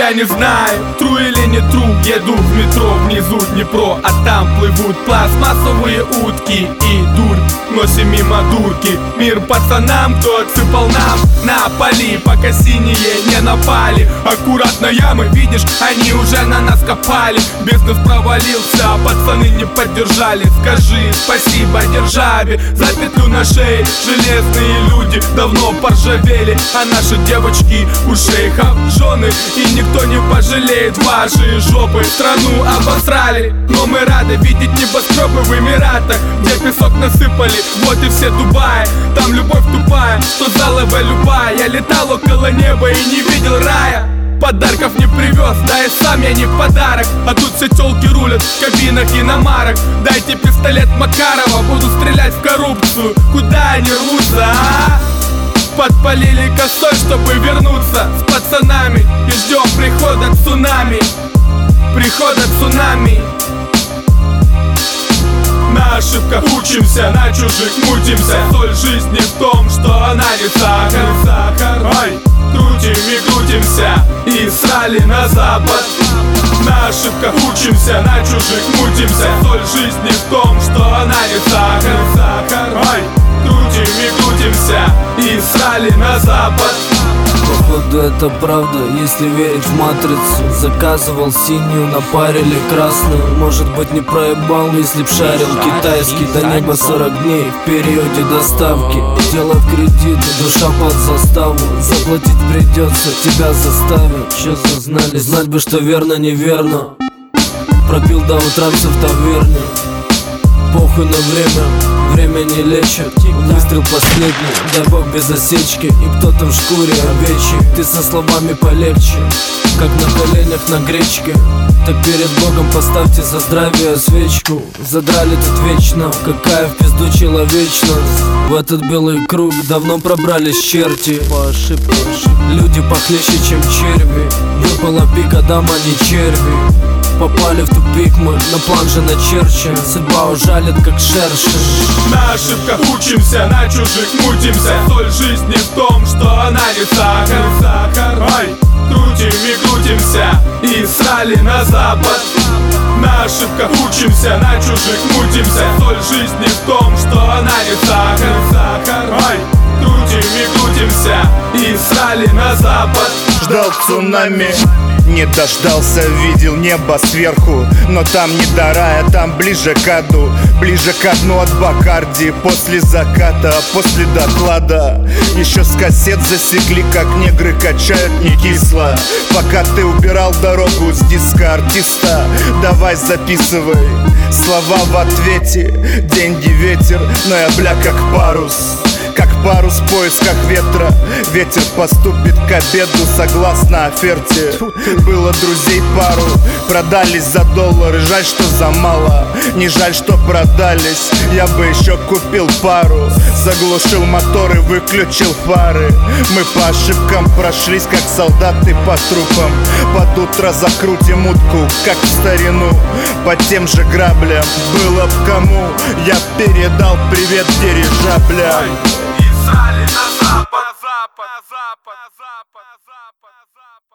я не знаю, тру или не тру. Еду в метро, внизу Днепро, а там плывут пластмассовые утки и дурь носим мимо дурки. Мир пацанам, кто отсыпал нам на поли, пока синие не напали. Аккуратно ямы, видишь, они уже на нас копали. Бизнес провалился, а пацаны не поддержали. Скажи спасибо державе за петлю на шее. Железные люди давно поржавели, а наши девочки у шейхов жены. И никто не пожалеет ваши жопы. Страну обосрали, но мы рады видеть небоскребы в Эмиратах, где песок насыпали. Вот и все Дубаи, там любовь тупая, что залова любая. Я летал около неба и не видел рая. Подарков не привез, да и сам я не в подарок. А тут все тёлки рулят в кабинах иномарок. Дайте пистолет Макарова, буду стрелять в коррупцию. Куда они рвутся, а? Подпалили косой, чтобы вернуться с пацанами. И ждем прихода цунами. Прихода цунами. На ошибках учимся, на чужих мутимся. Соль жизни в том, что она не сахар. Ай, крутим и крутимся и срали на запад. На ошибках учимся, на чужих мутимся. Соль жизни в том, что она не сахар. Ай, крутим и крутимся и срали на запад. Походу это правда, если верить в матрицу. Заказывал синюю, напарили красную. Может быть не проебал, если б шарил китайский. До неба 40 дней в периоде доставки. Дело в кредит, душа под заставу. Заплатить придется, тебя заставят. Чё зазнали, знать бы, что верно, неверно. Пропил до утра все в таверне. Похуй на время, время не лечит. Выстрел последний, дай бог без осечки. И кто-то в шкуре овечьей. Ты со словами полегче, как на коленях на гречке. Так перед Богом поставьте за здравие свечку. Задрали тут вечно, какая в пизду человечность. В этот белый круг давно пробрались черти. По ошибке, люди похлеще, чем черви. Выпала пика, дама не черви. Попали в тупик мы, на план же начерчен. Судьба ужалит, как шершень. На ошибках учимся, на чужих мутимся. Соль жизни в том, что она не сахар. Ай, крутим и крутимся и срали на запад. На ошибках учимся, на чужих мутимся. Соль жизни в том, что она не сахар. Ай, крутим и крутимся и срали на запад. Ждал цунами, не дождался, видел небо сверху. Но там не до рая, там ближе к аду. Ближе к дну от Бакарди. После заката, после доклада еще с кассет засекли, как негры качают не кисло. Пока ты убирал дорогу с диска артиста, давай записывай слова в ответе. Деньги ветер, но я бля как парус. Как парус в поисках ветра. Ветер поступит к обеду согласно оферте. Было друзей пару, продались за доллары. Жаль, что за мало, не жаль, что продались. Я бы еще купил пару. Заглушил моторы, выключил фары. Мы по ошибкам прошлись, как солдаты по трупам. Под утро закрутим утку, как в старину. По тем же граблям, было б кому. Я передал привет дирижаблям. И срали на запад.